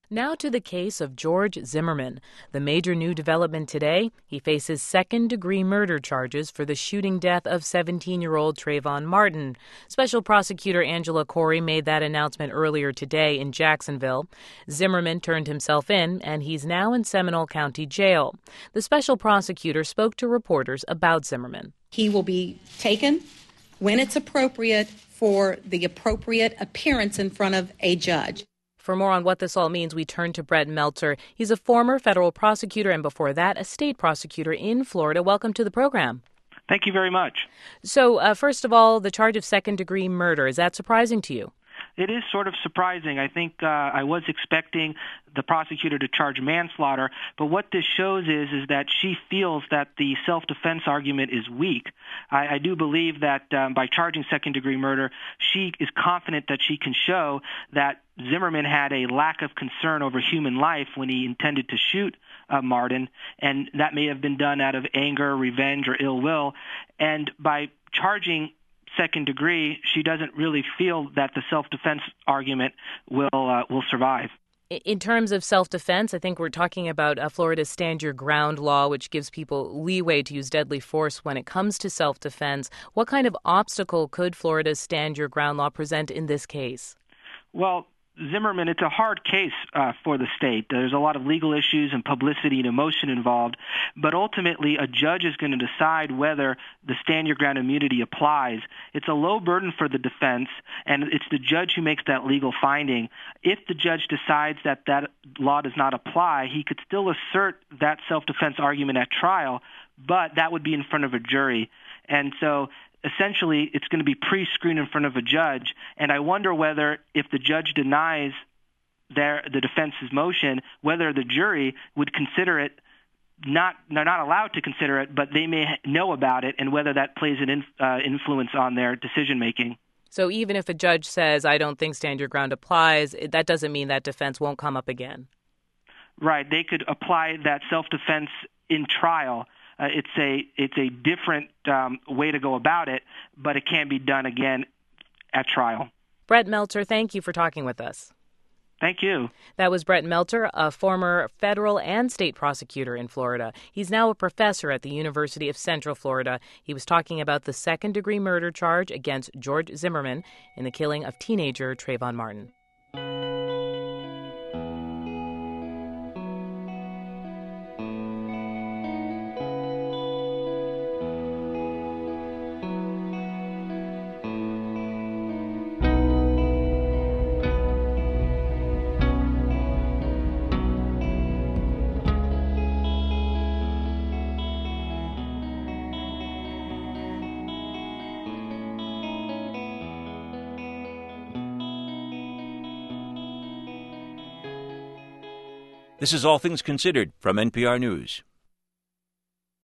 Now to the case of George Zimmerman. The major new development today, he faces second-degree murder charges for the shooting death of 17-year-old Trayvon Martin. Special Prosecutor Angela Corey made that announcement earlier today in Jacksonville. Zimmerman turned himself in, and he's now in Seminole County Jail. The special prosecutor spoke to reporters about Zimmerman. He will be taken when it's appropriate for the appropriate appearance in front of a judge. For more on what this all means, we turn to Brett Meltzer. He's a former federal prosecutor and before that, a state prosecutor in Florida. Welcome to the program. Thank you very much. So, first of all, the charge of second-degree murder, is that surprising to you? It is sort of surprising. I think I was expecting the prosecutor to charge manslaughter, but what this shows is that she feels that the self-defense argument is weak. I do believe that by charging second-degree murder, she is confident that she can show that Zimmerman had a lack of concern over human life when he intended to shoot Martin, and that may have been done out of anger, revenge, or ill will. And by charging second degree, she doesn't really feel that the self-defense argument will survive. In terms of self-defense, I think we're talking about Florida's Stand Your Ground law, which gives people leeway to use deadly force when it comes to self-defense. What kind of obstacle could Florida's Stand Your Ground law present in this case? Well, Zimmerman, it's a hard case for the state. There's a lot of legal issues and publicity and emotion involved, but ultimately a judge is going to decide whether the stand your ground immunity applies. It's a low burden for the defense, and it's the judge who makes that legal finding. If the judge decides that that law does not apply, he could still assert that self-defense argument at trial, but that would be in front of a jury. And so essentially, it's going to be pre-screened in front of a judge, and I wonder whether, if the judge denies the defense's motion, whether the jury would consider it they're not allowed to consider it, but they may know about it, and whether that plays an influence on their decision-making. So even if a judge says, I don't think Stand Your Ground applies, that doesn't mean that defense won't come up again. Right. They could apply that self-defense in trial. It's a different way to go about it, but it can be done again at trial. Brett Meltzer, thank you for talking with us. Thank you. That was Brett Meltzer, a former federal and state prosecutor in Florida. He's now a professor at the University of Central Florida. He was talking about the second-degree murder charge against George Zimmerman in the killing of teenager Trayvon Martin. This is All Things Considered from NPR News.